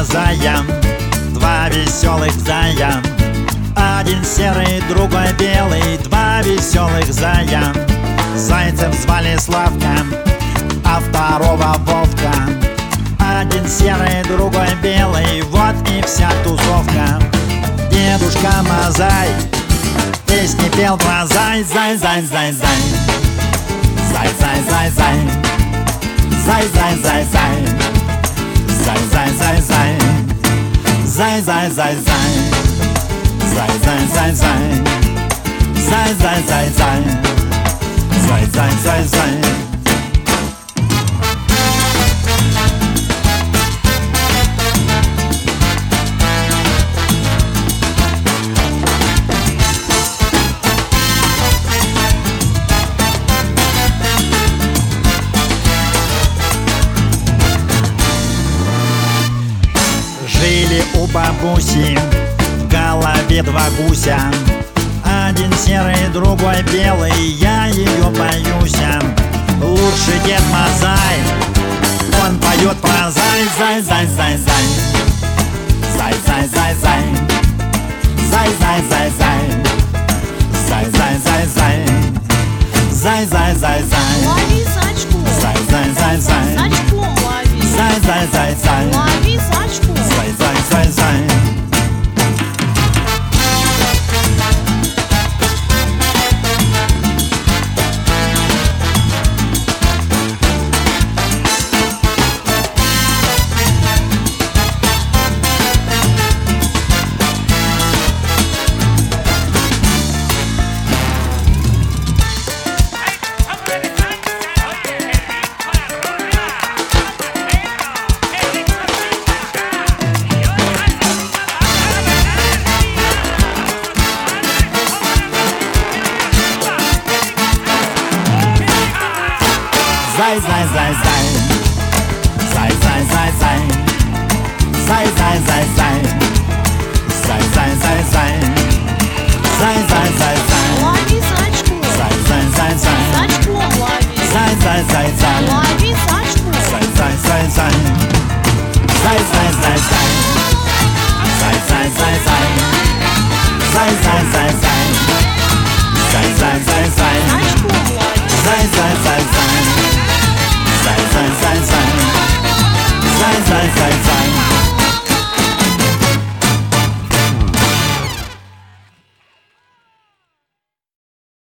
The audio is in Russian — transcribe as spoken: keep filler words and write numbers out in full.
зая, два веселых зая. Один серый, другой белый, два веселых зая. Зайцев звали Славка, а второго Вовка. Один серый, другой белый, вот и вся тусовка. Дедушка Мазай песни пел про зай, зай, зай, зай, зай. Зай, зай, зай, зай. Зай, зай, зай, зай. Зай, зай, зай, зай. Зай, зай, зай, зай. Зай, зай, зай, зай. Зай, зай, зай, зай. Зай, зай, зай, зай. Жили у бабуси в голове два гуся. Один серый, другой белый, я ее боюсь. Лучше Дед Мазай, он поет про зай, зай, зай, зай, зай. Зай, зай, зай, зай. Зай, зай, зай, зай. Зай, зай, зай, зай. Зай, зай, зай, зай. Лови сачком. Зай, зай, зай, зай. Сачком лови. Зай, зай, зай, зай. Лови сачком. Зай, зай, зай, зай. Зай, зай, зай, зай. Зай, зай, зай, зай. Зай, зай, зай, зай. Зай, зай, зай, зай. Зай, зай, зай, зай. Лови сачком. Зай, зай, зай, зай. Сачком лови. Зай, зай, зай, зай. Лови сачком. Зай, зай, зай, зай. Зай, зай, зай, зай.